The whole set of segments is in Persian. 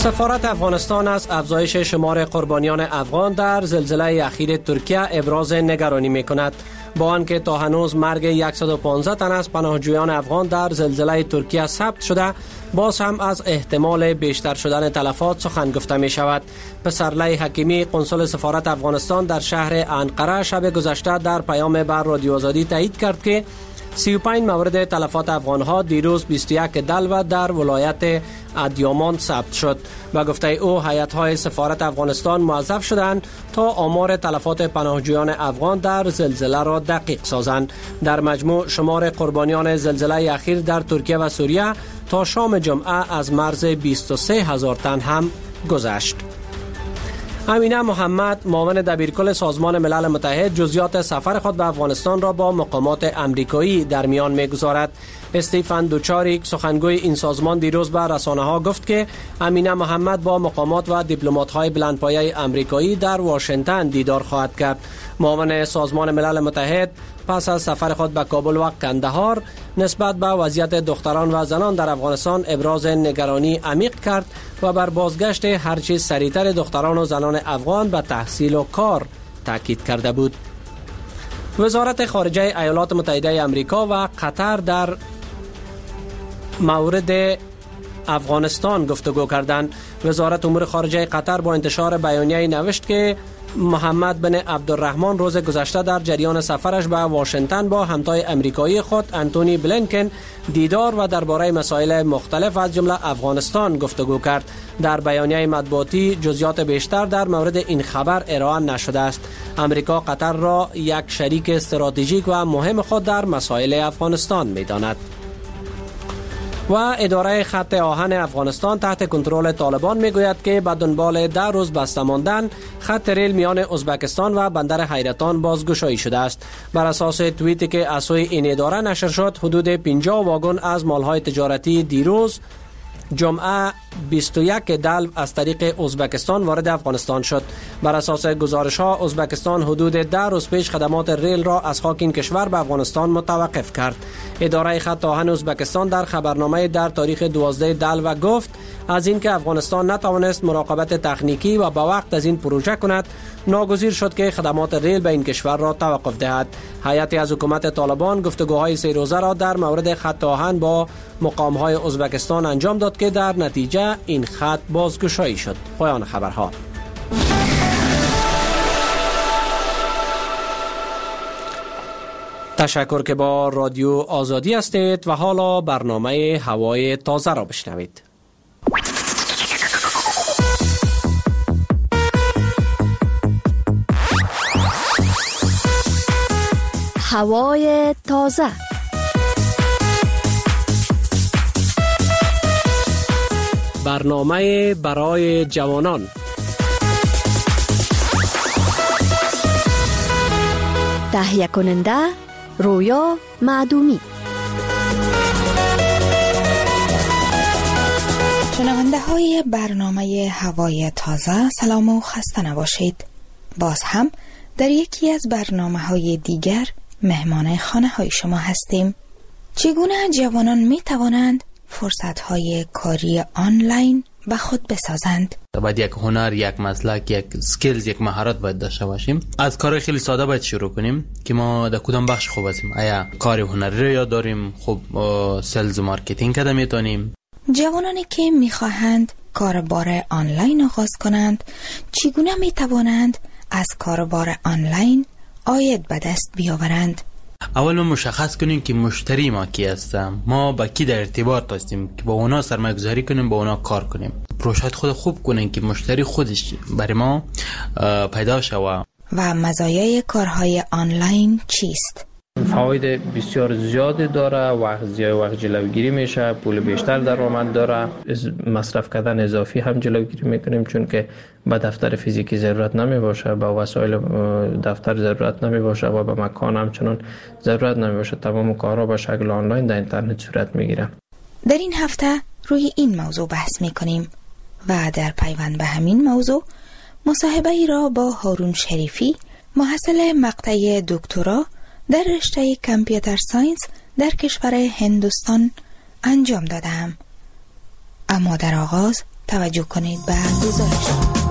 سفارت افغانستان از افزایش شمار قربانیان افغان در زلزله اخیر ترکیه ابراز نگرانی می‌کند. با آنکه تا هنوز مرگ 115 تن از پناهجویان افغان در زلزله ترکیه ثبت شده، باز هم از احتمال بیشتر شدن تلفات سخن گفته می شود. پسرلی حکیمی قنصل سفارت افغانستان در شهر انقره شب گذشته در پیام بر رادیو آزادی تایید کرد که 35 مورد تلفات افغانها دیروز 21 دلو در ولایت ادیامان ثبت شد و گفته او هیئت‌های سفارت افغانستان موظف شدند تا آمار تلفات پناهجویان افغان در زلزله را دقیق سازند. در مجموع شمار قربانیان زلزله اخیر در ترکیه و سوریه تا شام جمعه از مرز 23,000 تن هم گذشت. امینه محمد معاون دبیرکل سازمان ملل متحد جزئیات سفر خود به افغانستان را با مقامات امریکایی در میان می‌گذارد. استیفن دوچاریک سخنگوی این سازمان دیروز به رسانه‌ها گفت که امینه محمد با مقامات و دیپلمات‌های بلندپایه امریکایی در واشنگتن دیدار خواهد کرد. معاون سازمان ملل متحد پس از سفر خود به کابل و کندهار نسبت به وضعیت دختران و زنان در افغانستان ابراز نگرانی عمیق کرد و بر بازگشت هرچه سریعتر دختران و زنان افغان به تحصیل و کار تاکید کرده بود. وزارت خارجه ایالات متحده آمریکا و قطر در مورد افغانستان گفتگو کردند. وزارت امور خارجه قطر با انتشار بیانیه نوشت که محمد بن عبدالرحمن روز گذشته در جریان سفرش به واشنگتن با همتای امریکایی خود انتونی بلینکن دیدار و درباره مسائل مختلف از جمله افغانستان گفتگو کرد. در بیانیه مطبوعاتی جزئیات بیشتر در مورد این خبر ارائه نشده است. امریکا قطر را یک شریک استراتژیک و مهم خود در مسائل افغانستان می‌داند. و اداره خط آهن افغانستان تحت کنترل طالبان میگوید که به دنبال 10 روز بسته ماندن خط ریل میان ازبکستان و بندر حیرتان بازگشایی شده است. بر اساس توییتی که از سوی این اداره نشر شد، حدود 50 واگن از مالهای تجارتی دیروز جمعه 21 دلو از طریق ازبکستان وارد افغانستان شد. بر اساس گزارش‌ها ازبکستان حدود 10 روز پیش خدمات ریل را از خاک این کشور به افغانستان متوقف کرد. اداره خط آهن ازبکستان در خبرنامه در تاریخ 12 دلو گفت از اینکه افغانستان نتوانست مراقبت تکنیکی و به وقت از این پروژه کند، ناگزیر شد که خدمات ریل به این کشور را توقف دهد. هیئتی از حکومت طالبان گفتگوهای 3 روزه را در مورد خط آهن با مقام‌های ازبکستان انجام داد که در نتیجه این خط بازگشایی شد. پایان خبرها. تشکر که با رادیو آزادی هستید و حالا برنامه هوای تازه را بشنوید. هوای تازه. برنامه برای جوانان. تهیه کننده رویا معدومی. شنونده های برنامه هوای تازه، سلام و خسته نباشید. باز هم در یکی از برنامه های دیگر مهمان خانه های شما هستیم. چگونه جوانان می توانند فرصت های کاری آنلاین به خود بسازند؟ باید یک هنر، یک مسلک، یک سکیلز، یک مهارت باید داشته باشیم. از کار خیلی ساده باید شروع کنیم که ما در کدام بخش خوب هستیم. آیا کار هنری رو یاد داریم؟ خب سلز و مارکتینگ کده میتونیم. جوانانی که میخواهند کاربار آنلاین آغاز کنند، چگونه میتوانند از کاربار آنلاین عاید به دست بیاورند؟ اول ما مشخص کنیم که مشتری ما کی هست، ما با کی در ارتباط هستیم که با اونا سرمایه‌گذاری کنیم، با اونا کار کنیم. پروژه خود خوب کنیم که مشتری خودش برای ما پیدا شود. و مزایای کارهای آنلاین چیست؟ فواید بسیار زیادی داره، وقت جلوگیری میشه، پول بیشتر درآمد داره، مصرف کردن اضافی هم جلوگیری میکنیم چون که به دفتر فیزیکی ضرورت نمی باشه، به وسایل دفتر ضرورت نمی باشه و به مکان همچنان ضرورت نمی باشه. تمام کارها به شکل آنلاین در اینترنت صورت میگیره. در این هفته روی این موضوع بحث میکنیم و در پیوند به همین موضوع مصاحبه ای را با هارون شریفی، محصل مقطع دکترا در رشته کامپیوتر ساینس در کشور هندوستان انجام دادم. اما در آغاز توجه کنید به گزارش.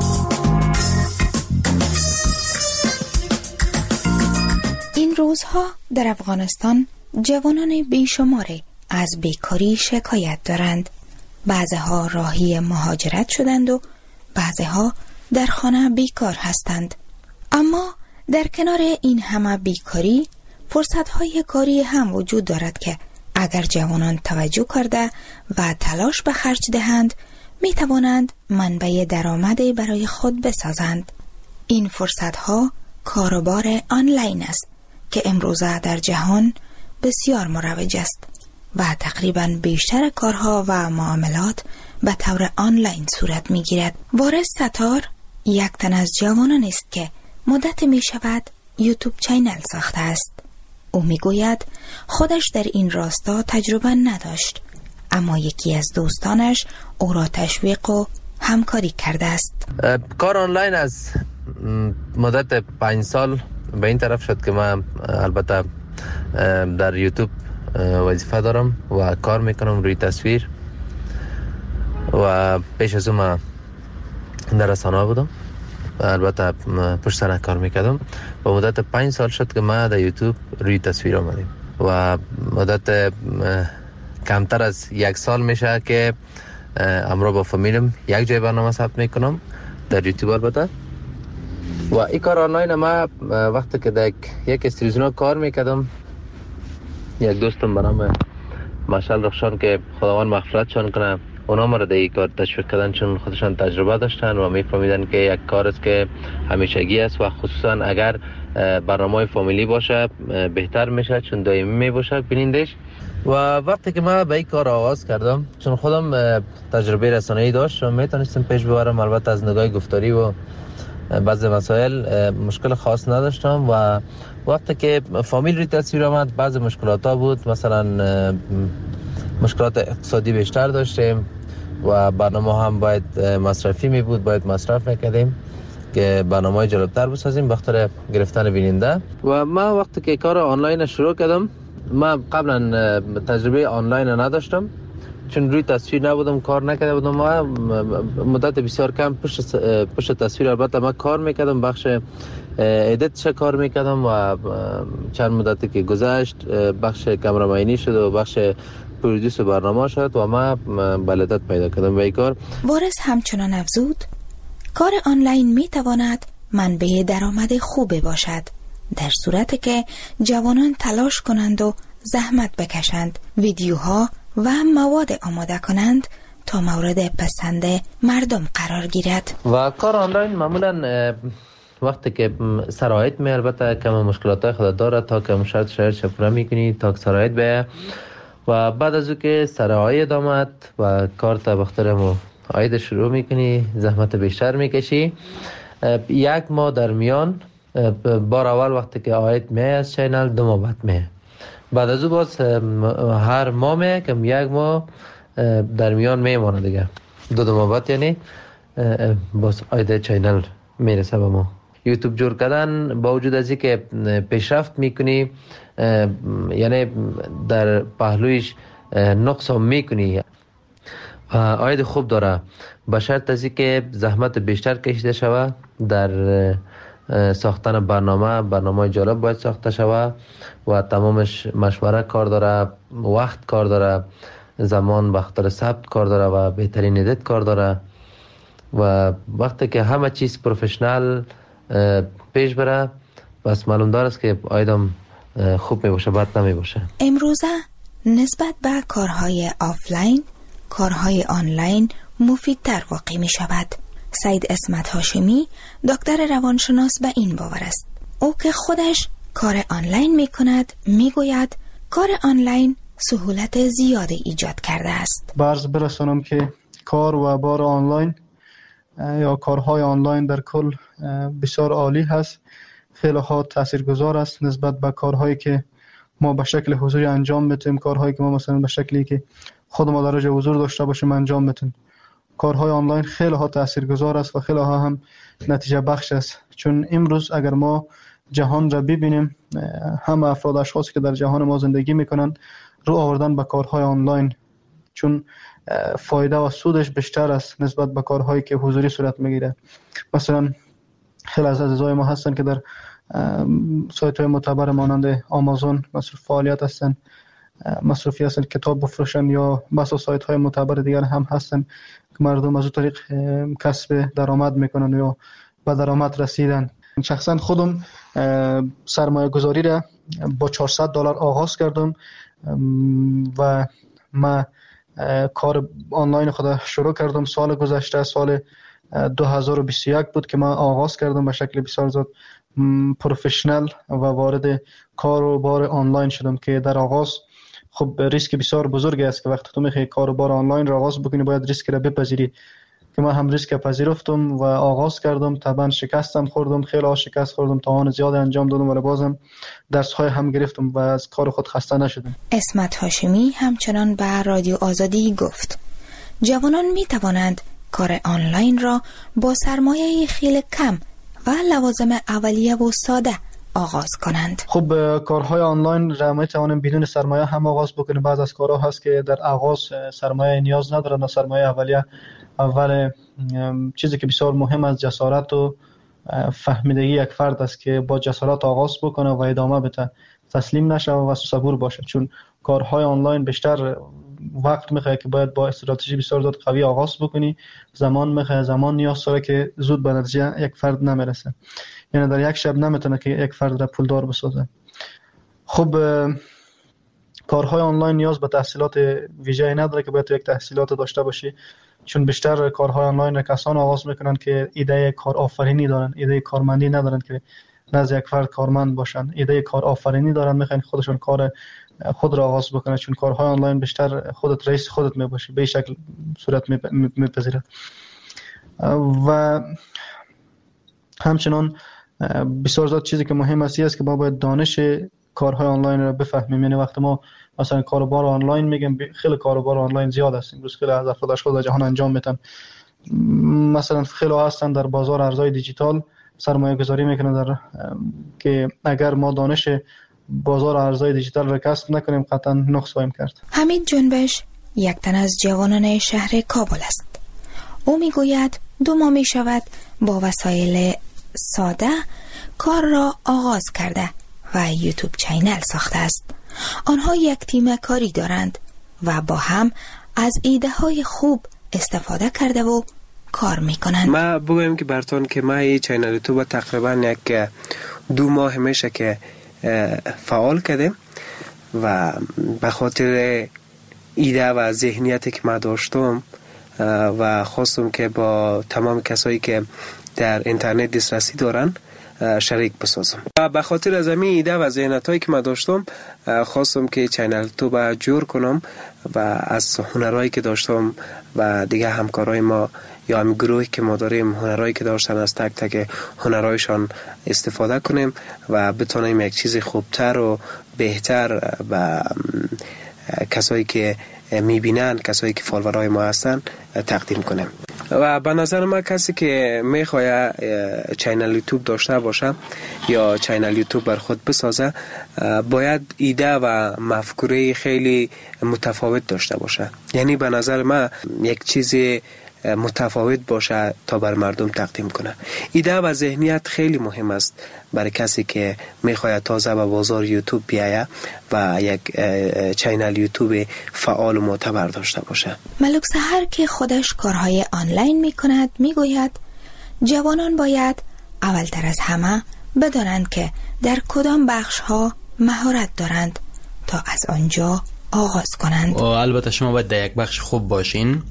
این روزها در افغانستان جوانان بیشماری از بیکاری شکایت دارند. بعضها راهی مهاجرت شدند و بعضها در خانه بیکار هستند. اما در کنار این همه بیکاری فرصت‌های کاری هم وجود دارد که اگر جوانان توجه کرده و تلاش به خرج دهند می توانند منبع درآمدی برای خود بسازند. این فرصت‌ها کاروبار آنلاین است که امروزه در جهان بسیار مروج است و تقریباً بیشتر کارها و معاملات به طور آنلاین صورت می گیرد. وارث ستار یک تن از جوانان است که مدت می شود یوتیوب چینل ساخته است. او می گوید خودش در این راستا تجربه نداشت، اما یکی از دوستانش او را تشویق و همکاری کرده است. کار آنلاین از مدت 5 سال به این طرف شد که من البته در یوتیوب وظیفه دارم و کار میکنم روی تصویر و پیش از اون من در رسانه بودم و البته پشت صحنه کار میکردم و مدت 5 سال شد که من در یوتیوب روی تصویر آمدیم و مدت کمتر از 1 سال میشه که امروز با فامیلم یک جای برنامه ثبت میکنم در یوتیوب. البته و این کار آنلاین ما وقتی که در یک استریزیون کار میکردم، یک دوستم به نام مشعل رخشان که خداوند مغفرتشان کنه، اونا ما را در این کار تشویق کردن چون خودشان تجربه داشتن و میفهمیدن که یک کار است که همیشگی است و خصوصا اگر برنامه فامیلی باشه بهتر میشه چون دائمی میباشه بینندش. و وقتی که من به این کار آغاز کردم چون خودم تجربه رسانه‌ای داشت و میتونستم پیش ببرم، البته از نگاه گفتاری و بعضی مسائل مشکل خاص نداشتم و وقتی که فامیل روی تصویر آمد بعضی مشکلات ها بود، مثلا مشکلات اقتصادی بیشتر داشتیم و برنامه هم باید مصرفی می بود، باید مصرف میکردیم که برنامه جالبتر بسازیم بخاطر گرفتن بیننده. و من وقتی که کار آنلاین شروع کردم، من قبلا تجربه آنلاین نداشتم چون روی تصویر نبودم، کار نکرده بودم. ما مدت بسیار کم پشت تصویر البته من کار میکردم، بخش ادیتش کار میکردم و چند مدتی که گذشت بخش کامرامانی شد و بخش پرودوس برنامه شد و ما بلدت پیدا کردم به این کار. وارث همچنان افزود کار آنلاین میتواند منبع درآمد خوبی باشد در صورتی که جوانان تلاش کنند و زحمت بکشند، ویدیوها و مواد آماده کنند تا مورد پسند مردم قرار گیرد. و کار آنلاین معمولا وقتی که سرایت می البته کم مشکلات خود داره تا که شرط شپره میکنی تا که سرایت به و بعد از او که سرایت آمد و کار تا بخترم آید شروع میکنی، زحمت بیشتر میکشی. 1 ماه در میان بار اول وقتی که آید می از چینل 2 ماه بعد می، بعد از او باز هر ماه می کم 1 ماه در میان میمانه دیگه 2 ماه بعد یعنی باز آید چینل میرسه به ما. یوتیوب جور کردن با وجود از این که پیشرفت میکنی یعنی در پهلویش نقص هم میکنی، آید خوب داره به شرط از این که زحمت بیشتر کشیده شود در ساختن برنامه جالب باید ساخته شود و تمامش مشوره کار داره، وقت کار داره، زمان بخاطر ثبت کار داره و بهترین ادیت کار داره و وقتی که همه چیز پروفشنال پیش بره بس معلوم داره است که آیدم خوب می باشه بد نمی باشه. امروزه نسبت به کارهای آفلاین کارهای آنلاین مفیدتر واقع می شود. سید اسمت هاشمی دکتر روانشناس به این باور است. او که خودش کار آنلاین می کند می گوید کار آنلاین سهولت زیادی ایجاد کرده است. برز برسانم که کار و بار آنلاین یا کارهای آنلاین در کل بسیار عالی هست، خیلی ها تاثیرگذار است نسبت به کارهایی که ما به شکل حضوری انجام میتیم، کارهایی که ما مثلا به شکلی که خود ما درجه حضور داشته باشیم انجام میتیم. کارهای آنلاین خیلی ها تاثیرگذار است و خیلی ها هم نتیجه بخش است، چون امروز اگر ما جهان را ببینیم همه افراد اشخاصی که در جهان ما زندگی میکنن رو آوردن به کارهای آنلاین چون فایده و سودش بیشتر است نسبت به کارهایی که حضوری صورت میگیره. مثلا خیلی از عزیزای ما هستن که در سایت های معتبر مانند آمازون مصروف فعالیت هستن، مصروفی هستن کتاب بفروشن، یا بس سایت های معتبر دیگر هم هستن که مردم از اون طریق کسب درآمد میکنن یا به درآمد رسیدن. شخصا خودم سرمایه گذاری را با $400 آغاز کردم و من کار آنلاین خود شروع کردم سال گذشته. سال 2021 بود که من آغاز کردم به شکل بسیار زیاد پروفشنال و وارد کار و بار آنلاین شدم که در آغاز خب ریسک بسیار بزرگی است که وقتی تو میخوای کار و بار آنلاین را آغاز بکنی باید ریسک را بپذیری، که من هم ریسک پذیرفتم و آغاز کردم. طبعا شکستم خوردم، خیلی شکست خوردم، توان زیاد انجام دادم ولی بازم درس های هم گرفتم و از کار خود خسته نشدم. اسمت هاشمی همچنان به رادیو آزادی گفت جوانان می توانند کار آنلاین را با سرمایه خیلی کم و لوازم اولیه و ساده آغاز کنند. خب کارهای آنلاین را می توانیم بدون سرمایه هم آغاز بکنیم. بعض از کارها هست که در آغاز سرمایه نیاز ندارن، سرمایه اولیه. اول چیزی که بسیار مهم است جسارت و فهمیدگی یک فرد است که با جسارت آغاز بکنه و ادامه بده، تسلیم نشه و صبور باشه، چون کارهای آنلاین بیشتر وقت میخواد که باید با استراتژی بسیار زیاد قوی آغاز بکنی، زمان میخواد، زمان نیاز داره که زود به نتیجه یک فرد نمیرسه، یعنی در یک شب نمیتونه که یک فرد را پولدار بسازه. خب کارهای آنلاین نیاز به تحصیلات ویژه‌ای نداره که باید یک تحصیلات داشته باشی، چون بیشتر کارهای آنلاین را کسان آغاز میکنن که ایده کار آفرینی دارن، ایده کارمندی ندارن که نزد یک فرد کارمند باشن، ایده کار آفرینی دارن، میخوان خودشون کار خود را آغاز بکنن، چون کارهای آنلاین بیشتر خودت رئیس خودت میباشی، به شکل صورت میپذیره. و همچنان بسیار زیاد چیزی که مهم است که ما باید دانش کارهای آنلاین را بفهمیم. یعنی وقتی ما مثلا کاروبار آنلاین میگم، خیلی کاروبار آنلاین زیاد است امروز، خیلی از افراد در جهان انجام میدن. مثلا خیلی هستن در بازار ارزهای دیجیتال سرمایه گذاری میکنن در که اگر ما دانش بازار ارزهای دیجیتال را کسب نکنیم قطعا نقص خواهیم کرد. حمید جنبش یک تن از جوانان شهر کابل است. او میگوید 2 ماه می شود با وسایل ساده کار را آغاز کرده و یوتیوب چینل ساخته است. آنها یک تیم کاری دارند و با هم از ایده های خوب استفاده کرده و کار میکنند. ما بگویم که براتون که ما این چینل یوتیوب تقریبا یک 2 ماه میشه که فعال کردیم و به خاطر ایده و ذهنیتی که ما داشتم و خواستم که با تمام کسایی که در اینترنت دسترسی دارن شریک بسازم. و به خاطر از همین ایده و ذهنیتایی که من داشتم خواستم که چینل یوتیوب جور کنم و از هنرهایی که داشتم و دیگه همکارای ما یا هم گروهی که ما داریم هنرهایی که داشتن از تک تک هنرهایشان استفاده کنیم و بتونیم یک چیز خوبتر و بهتر و کسایی که میبینن، کسایی که فالوورای ما هستن تقدیم کنیم. و به نظر من کسی که میخواد چینل یوتیوب داشته باشه یا چینل یوتیوب بر خود بسازه باید ایده و مفکوره خیلی متفاوت داشته باشه. یعنی به نظر من یک چیز متفاوت باشه تا بر مردم تقدیم کنه. ایده و ذهنیت خیلی مهم است برای کسی که میخواد تازه به بازار یوتیوب بیایه و یک چینل یوتیوب فعال و معتبر داشته باشه. ملک سحر که خودش کارهای آنلاین میکند میگوید جوانان باید اولتر از همه بدانند که در کدام بخشها مهارت دارند تا از آنجا آغاز کنند. البته شما باید در یک بخش خوب باشین.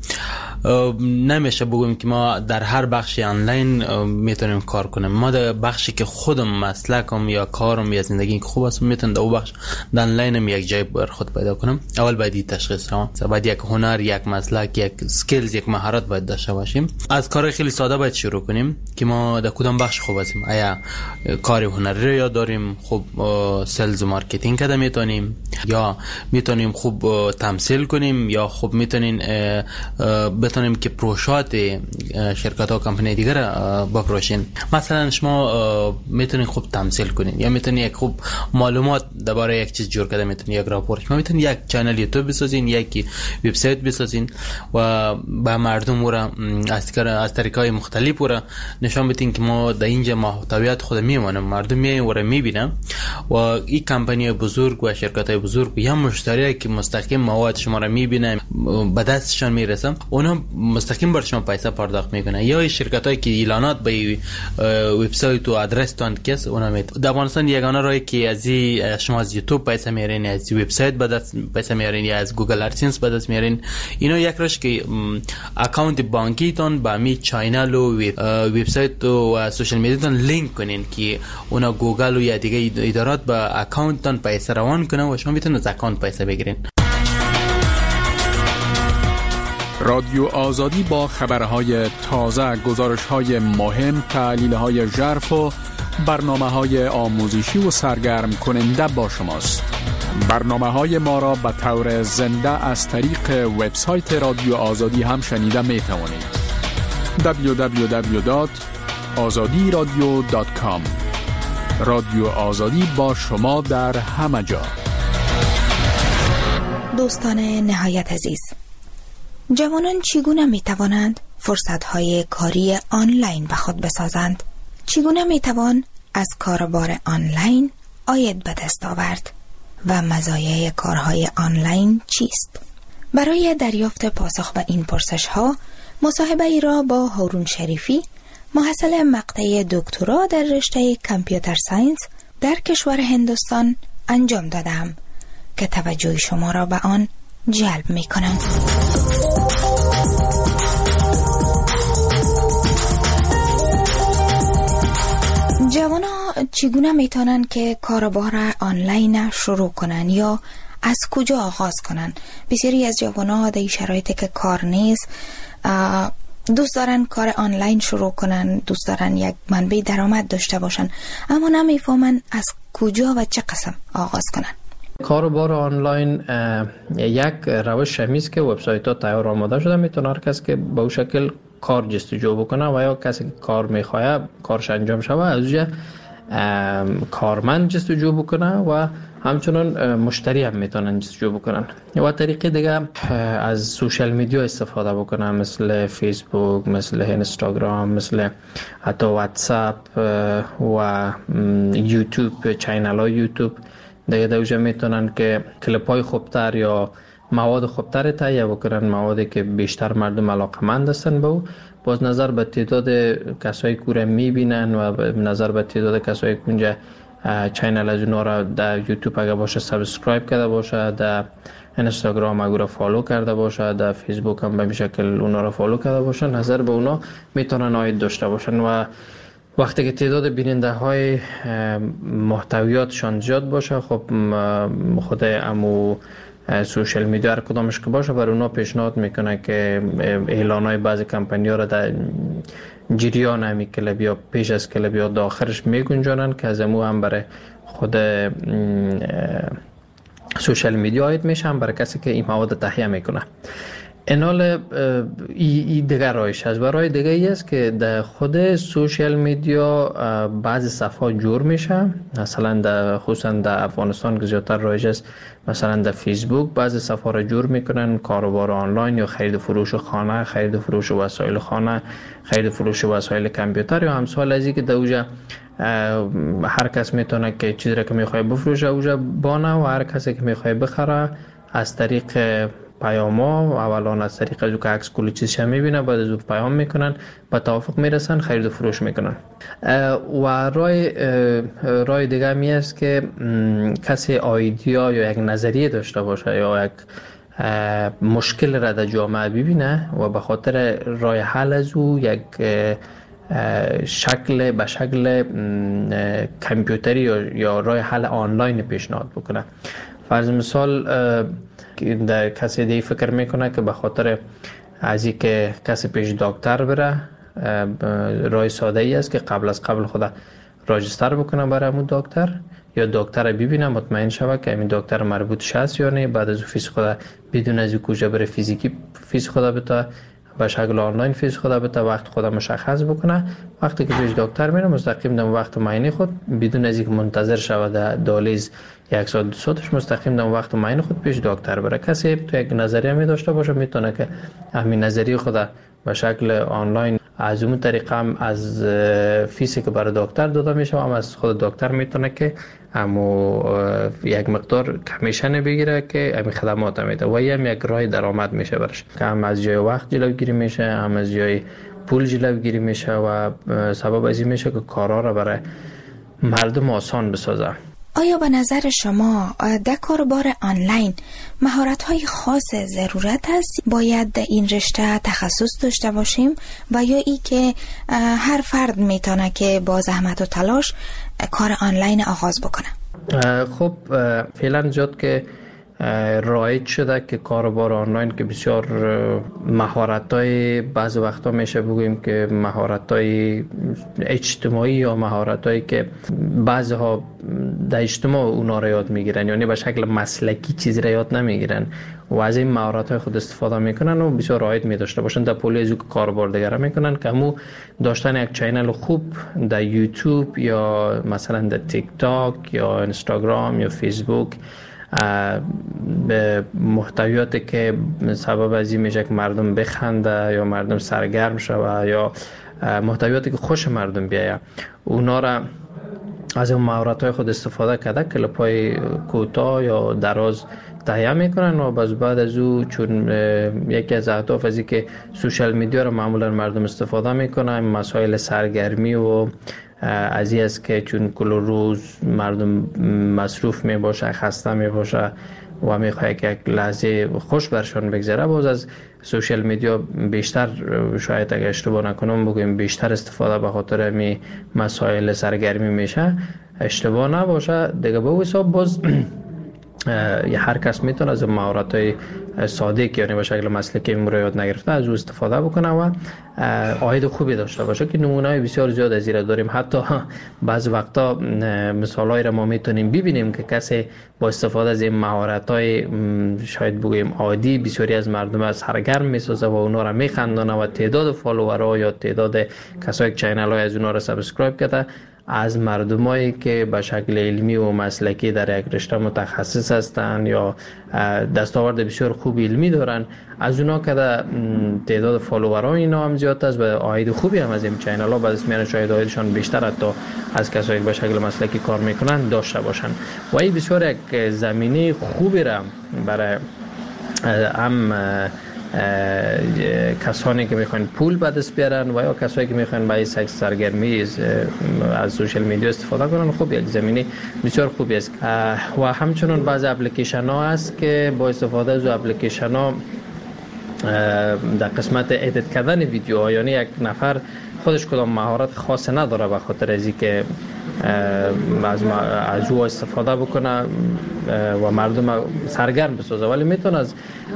نمیشه بگویم که ما در هر بخش آنلاین میتونیم کار کنیم. ما در بخشی که خودم مسلکم یا کارم یا زندگی که خوب است میتونم در اون بخش در آنلاینم یک جای بر خود پیدا کنم. اول باید تشخیص کنم، باید یک هنر، یک مسلک، یک سکیلز، یک مهارت باید داشته باشیم. از کار خیلی ساده باید شروع کنیم که ما در کدام بخش خوب هستیم. آیا کار هنری رو یاد داریم، خوب سلز و مارکتینگ کده میتونیم، یا میتونیم خوب تمثیل کنیم، یا خوب میتونین بتونیم که پروشات شرکت ها کمپانی دیگر بفروشین. مثلا شما میتونین خوب تمثیل کنین یا میتونین یک خوب معلومات درباره یک چیز جور کرده، میتونین یک راپورت، شما میتونین یک کانال یوتیوب بسازین، یک وبسایت بسازین و به مردم را از طریقای مختلف را نشان بدین که ما در اینجا محتویات خود میمونیم، مردم میاین و را میبینن و این کمپانی بزرگ و شرکت های بزرگ یا مشتری که مستقیم مواد شما را میبینن به دستشان میرسه، اونا مستقیم بر شما پیسه پرداخت میکنن. یا شرکت هایی که اعلانات به وبسایت و آدرس تان کس اونا میده. در افغانستان یگانه راهی که از شما از یوتیوب پیسه میارین، از وبسایت به دست پیسه میارین یا از گوگل ادسنس به دست میارین، اینا یک راهش که اکانت بانکی تان با می چینل و وبسایت و سوشال میدیا تان لینک کنین که اونا گوگل و یا دیگه ادارات به اکانت تان پیسه روان کنن و شما میتونید از اکانت پیسه بگیرین. رادیو آزادی با خبرهای تازه، گزارش‌های مهم، تحلیل‌های ژرف و برنامه‌های آموزشی و سرگرم کننده با شماست. برنامه‌های ما را به طور زنده از طریق وبسایت رادیو آزادی هم شنیده می‌توانید. www.azadiradio.com. رادیو آزادی با شما در همه جا. دوستان نهایت عزیز، جوانان چگونه می توانند فرصت‌های کاری آنلاین به خود بسازند؟ چگونه می توان از کاربار آنلاین عاید به دست آورد و مزایای کارهای آنلاین چیست؟ برای دریافت پاسخ به این پرسش‌ها مصاحبه ای را با هارون شریفی، محصل مقطع دکترا در رشته کامپیوتر ساینس در کشور هندوستان انجام دادم که توجه شما را به آن جلب می کنم. جوانا چگونه میتونن که کاربار آنلاین شروع کنن یا از کجا آغاز کنن؟ بسیاری از جوانا در شرایطی که کار نیست دوست دارن کار آنلاین شروع کنن، دوست دارن یک منبع درآمد داشته باشن، اما نمیفهمن از کجا و چه قسم آغاز کنن. کاربار آنلاین یک روش همیست که وبسایت‌ها تیار آماده شده، میتونه هر کس که به اون شکل کار جستجو بکنه و یا کسی که کار میخواد کارش انجام شود از اونجا کارمند جستجو بکنه و همچنان مشتری هم میتونن جستجو بکنن. و طریقه دیگه از سوشال میدیا استفاده بکنن، مثل فیسبوک، مثل اینستاگرام، مثل حتی واتساپ و یوتیوب، چینل های یوتیوب. دیگه دوجه میتونن که کلیپ های خوبتر یا مواد خوبتر تهیه بکنن، موادی که بیشتر مردم علاقمند هستن به او. باز نظر به تعداد کسایی که رو میبینن و نظر به تعداد کسایی که اونجا چینل از اونا را در یوتیوب اگه باشه سابسکرایب کرده باشه، در اینستاگرام اگه را فالو کرده باشه، در فیسبوک هم به شکل اونا را فالو کرده باشه، نظر به اونا میتونن عاید داشته باشن. و وقتی که تعداد بیننده های محتویاتشان زیاد باشه، خب خود امو سوشال میدیا هر کدامش که باشه برای اونا پیشنهاد میکنه که اعلان های بعضی کمپانی ها را در جریان همی کلب یا پیش از کلب یا داخلش میگنجانن که از امو هم برای خود سوشال میدیا عاید میشه، هم برای کسی که این مواد تهیه میکنه. اینال ای دیگر رایش هست. برای دیگه ای است که در خود سوشال میدیا بعضی صفحات جور میشه، مثلا خصوصا در افغانستان که زیادتر رایج است، مثلا در فیسبوک بعضی صفحات را جور میکنن، کاروبار آنلاین یا خرید فروش خانه، خرید فروش وسایل خانه، خرید فروش وسایل کامپیوتر یا همسال از این که در اوجا هر کس میتونه که چیزی را که میخواد بفروشه اوجا بانه و هر کسی که میخواد بخره از طریق پیاما، اولا از طریق از که عکس کلی چیزش میبینه، بعد از پیام میکنن، با توافق میرسن، خرید و فروش میکنن. و رای دیگه می است که کسی ایده یا یک نظریه داشته باشه یا یک مشکل را در جامعه ببینه و به خاطر رای حل از او یک به شکل کامپیوتری یا رای حل آنلاین پیشنهاد بکنه. فرض مثال در کسی دیگه فکر میکنه که به خاطر از این که کسی پیش دکتر بره، رای ساده ای است که قبل خدا راجستر بکنه برای همون دکتر، یا دکتر ببینه مطمئن شوه که همین دکتر مربوط هست یا نه، بعد از فیس خدا بدون از کجا بره فیزیکی فیس خدا بتا به شکل آنلاین فیز خود بده، وقت خود مشخص بکنه. وقتی که پیش دکتر میره مستقیم در وقت معاینه خود بدون از اینکه منتظر شود در دهلیز 1 ساعت 2 ساعتش مستقیم در وقت معاینه خود پیش دکتر بره. کسی تو یک نظریه می داشته باشه میتونه که همین نظریه خود به شکل آنلاین از اون طریقه هم از فیسی که برای دکتر داده میشه هم از خود دکتر میتونه که همو یک مقدار کمیشن بگیره که همین خدمات میده و هم یک راه درآمد میشه برش، که هم از جای وقت جلوگیری میشه، هم از جای پول جلوگیری میشه و سبب از این میشه که کارا را برای مردم آسان بسازه. آیا به نظر شما در کاربار آنلاین مهارت‌های خاص ضرورت است؟ باید در این رشته تخصص داشته باشیم و یا ای که هر فرد میتونه که با زحمت و تلاش کار آنلاین آغاز بکنه؟ خب فعلا زیاد که رایج شده که کاربار آنلاین که بسیار مهارت‌های بعض وقتا میشه بگوییم که مهارت‌های اجتماعی یا مهارت‌هایی که بعضها در اجتماع اونا را یاد میگیرن، یعنی به شکل مسلکی چیزی را یاد نمیگیرن و از این مهارت‌های خود استفاده میکنن و بسیار رایج می داشته باشن در پولی از کاربار دیگر میکنن که همو داشتن یک چینل خوب در یوتیوب یا مثلا در تیک تاک یا اینستاگرام یا فیسبوک به محتویاتی که سبب از این میشه که مردم بخنده یا مردم سرگرم شوه یا محتویاتی که خوش مردم بیایه، اونا را از اون مهارت‌های خود استفاده کرده کلیپ‌های کوتاه یا دراز تهیه میکنن و بعد از او چون یکی از اهداف از این که سوشال میدیا رو معمولا مردم استفاده میکنن، مسائل سرگرمی و از این است که چون کل روز مردم مصروف می باشه، خسته می باشه و میخواه که یک لحظه خوش برشان بگذره، باز از سوشال میدیا بیشتر، شاید اگه اشتباه نکنم بگویم بیشتر استفاده به خاطر همی مسائل سرگرمی میشه، اشتباه نباشه دیگه. به حساب باز هر کس میتونه از مهارت‌های ساده که یعنی به شکل مسلکی یاد نگرفته از او استفاده بکنه و عاید خوبی داشته باشه، که نمونه‌های بسیار زیاد از این داریم. حتی بعض وقتا مثالایی را ما میتونیم ببینیم که کسی با استفاده از این مهارت‌های شاید بگویم عادی بسیاری از مردم از سرگرم میسازه و اونا را میخندانه و تعداد فالوورها یا تعداد کسایی که چینل‌های از اونا را سابسکرایب کرده از مردمایی که به شکل علمی و مسلکی در یک رشته متخصص هستند یا دستاورد بسیار خوب علمی دارن، از اونا که تعداد فالوورها اینا هم زیاد است و عاید خوبی هم از این چینل ها بعد از میان شاید عایدشان بیشتر حتی از کسایی که به شکل مسلکی کار میکنن داشته باشن و این بسیار یک زمینه خوبی را برای هم کسانی که میخوان پول به دست بیارن و یا کسایی که میخوان برای سرگرمی از سوشال میدیا استفاده کنن، خب یک زمینه بسیار خوبی است. و همچنین بعضی اپلیکیشن ها هست که با استفاده از اپلیکیشن ها در قسمت ادیت کردن ویدیوها، یعنی یک نفر خودش کدام مهارت خاص نداره به خاطر از اینکه از او استفاده بکنه و مردم سرگرم بسازه، ولی میتونه از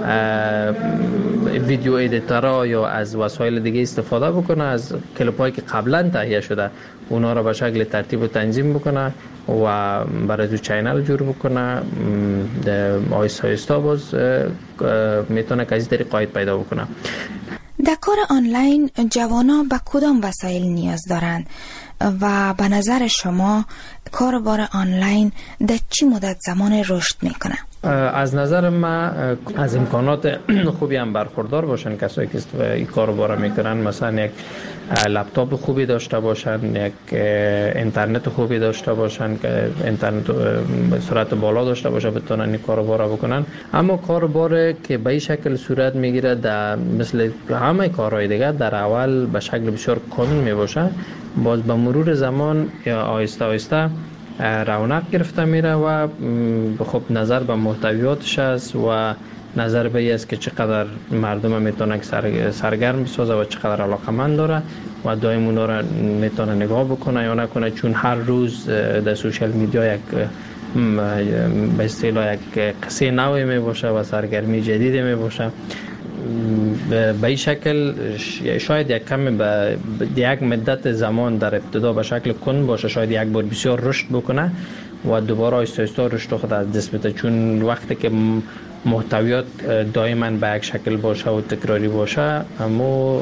ویدیو ادیتورها یا از وسایل دیگه استفاده بکنه، از کلیپ‌هایی که قبلا تهیه شده اونا را به شکل ترتیب و تنظیم بکنه و برای تو چینل جور بکنه. آیستا آیستا باز میتونه که از این طریق عاید پیدا بکنه. در کار آنلاین جوانان به کدام وسایل نیاز دارند و به نظر شما کاربار آنلاین در چی مدت زمان رشد میکنه؟ از نظر من از امکانات خوبی هم برخوردار باشن کسایی که این کارو میکنن، مثلا یک لپتاپ خوبی داشته باشن، یک اینترنت خوبی داشته باشن که اینترنت به سرعت بالا داشته باشه بتونن این کارو بکنن. اما کاربار که به این شکل صورت میگیره در مثل همه کارهای دیگه در اول به شکل بسیار کامل میباشه، باز به مرور زمان یا آهسته آهسته رونق گرفته میره و خب نظر به محتویاتش است و نظر به این است که چقدر مردم میتونه سرگرم بسازه و چقدر علاقمند داره و دائم اونا را میتونه نگاه بکنه یا نکنه، چون هر روز در سوشال میدیا یک به اصطلاح یک قصه نوی می باشه و سرگرمی جدیدی می باشه. به این شکل شاید یک کمی به یک مدت زمان در ابتدا به شکل کند باشه، شاید یک بار بسیار رشد بکنه و دوباره آهسته آهسته رشد خود از دست بده، چون وقتی که محتویات دائما به یک شکل باشه و تکراری باشه، اما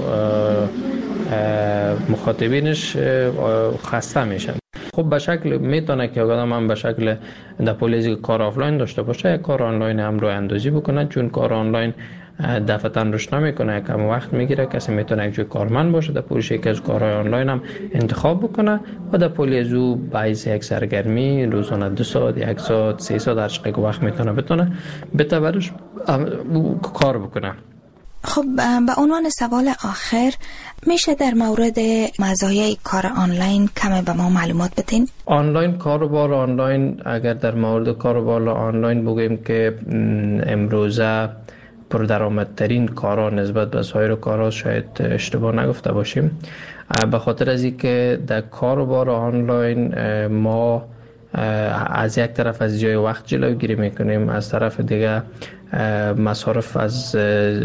مخاطبینش خسته میشن. خب به شکل میتونه که آدم هم به شکل در پولیزی کار آفلاین داشته باشه، کار آنلاین هم رو اندازی بکنه، چون کار آنلاین دفعتاً روش نمیکنه، کم وقت میگیره. کسی میتونه یک جای کارمند باشه، در پولش یکی از کارهای آنلاین هم انتخاب بکنه و در پولی از او باعث یک سرگرمی روزانه 2 ساعت، 1 ساعت، 3 ساعت هر چقدر وقت بتونه برش کار بکنه. خب به عنوان سوال آخر، میشه در مورد مزایای کار آنلاین کمی به ما معلومات بدین؟ آنلاین، کاروبار آنلاین، اگر در مورد کاروبار آنلاین بگیم که امروزه پردرآمدترین کارا نسبت به سایر کارا، شاید اشتباه نگفته باشیم، به خاطر از اینکه در کاروبار آنلاین ما از یک طرف از جای وقت جلوگیری میکنیم، از طرف دیگه مصارف از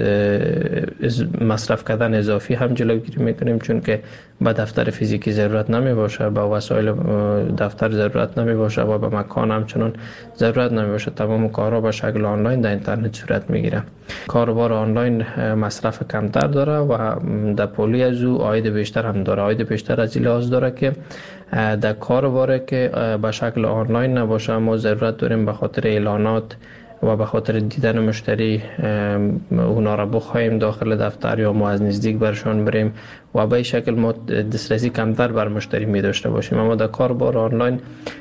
مصرف کردن اضافی هم جلوگیری میکنیم، چون که به دفتر فیزیکی ضرورت نمی باشه، به وسایل دفتر ضرورت نمی باشه و به مکان همچنان ضرورت نمی باشه. تمام کارها به شکل آنلاین در اینترنت صورت میگیره. کاروبار آنلاین مصرف کمتر داره و در پولی از او عاید بیشتر هم داره. عاید بیشتر از این لحاظ داره که در کاروبار که به شکل آنلاین نباشه، ما ضرورت داریم به خاطر اعلانات و به خاطر دیدن مشتری اونا را بخوایم داخل دفتر یا ما از نزدیک برشان بریم و به این شکل ما دسترسی کمتر بر مشتری می داشته باشیم. اما در کاربار آنلاین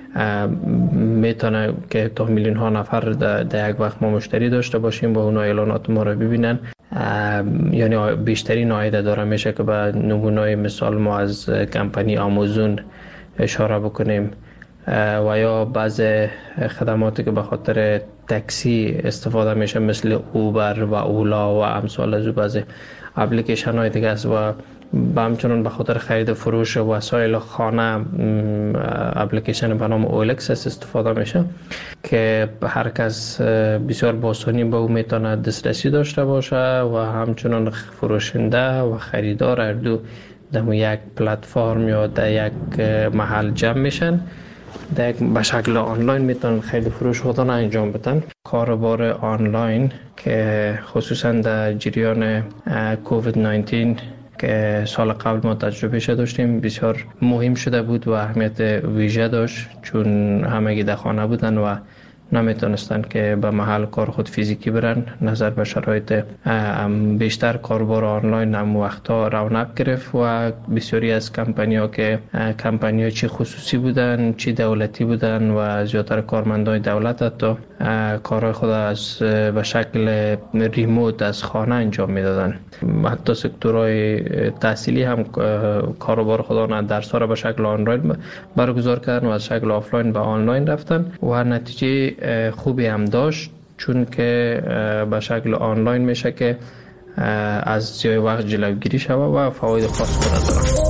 میتونه که تا میلیون ها نفر در یک وقت ما مشتری داشته باشیم و اونا اعلانات ما را ببینن. یعنی بیشترین عاید داره. میشه که به نمونه مثال ما از کمپانی آمازون اشاره بکنیم و یا بعض خدماتی که به خاطر تاکسی استفاده میشه مثل اوبر و اولا و امثال از بعض اپلیکیشن های دیگه است و همچنان به خاطر خرید فروش وسایل خانه اپلیکیشن به نام اولکس استفاده میشه که هر کس بسیار با آسانی به او میتونه دسترسی داشته باشه و همچنان فروشنده و خریدار هر دو در یک پلتفرم یا در یک محل جمع میشن. به شکل آنلاین میتونن خیلی فروش خودان انجام بدن. کاروبار آنلاین که خصوصا در جریان کووید 19 که سال قبل ما تجربه داشتیم بسیار مهم شده بود و اهمیت ویژه داشت، چون همگی در خانه بودن و نمیتونستن که به محل کار خود فیزیکی برن. نظر به شرایط بیشتر کاروبار آنلاین هم وقتا رونق گرفت و بسیاری از کمپانی‌ها که کمپانی‌ها چی خصوصی بودن چی دولتی بودن و زیادتر کارمندای دولت حتی کارهای خود از به شکل ریموت از خانه انجام میدادن. حتی سکتورهای تحصیلی هم کاروبار خودانه درس‌ها را به شکل آنلاین برگزار کردن و از شکل آفلاین به آنلاین رفتن و نتیجه خوبی هم داشت، چون که به شکل آنلاین میشه که از جای وقت جلوگیری شود و فواید خاص خود داره.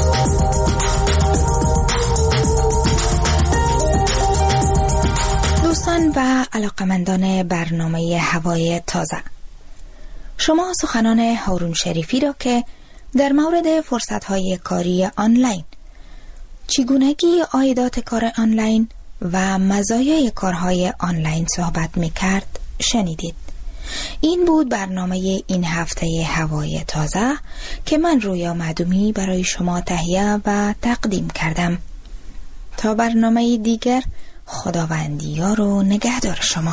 دوستان و علاقمندان برنامه هوای تازه، شما سخنان هارون شریفی را که در مورد فرصت‌های کاری آنلاین، چگونگی عایدات کار آنلاین و مزایای کارهای آنلاین صحبت می‌کرد شنیدید. این بود برنامه این هفته هوای تازه که من رویا معدومی برای شما تهیه و تقدیم کردم. تا برنامه دیگر، خداوندیار و نگهدار شما.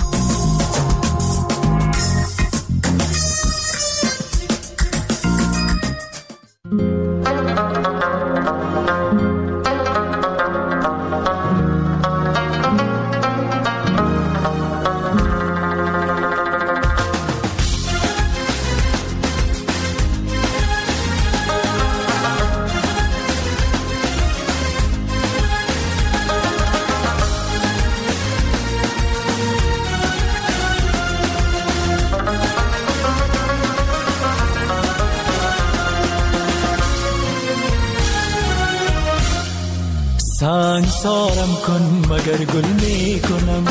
سارم کن مگر گل می کنم،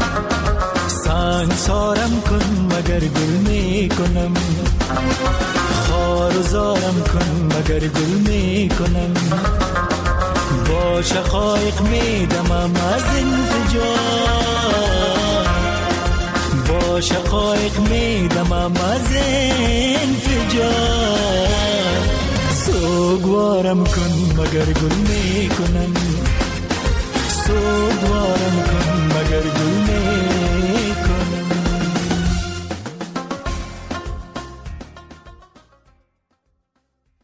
سارم کن مگر گل می کنم، خار و زارم کن مگر گل می کنم، با شقایق می دمم از انفجار، با شقایق میدمم از انفجار. سوگوارم کن مگر گل میکنم، سوگوارم کن مگر گل میکنم.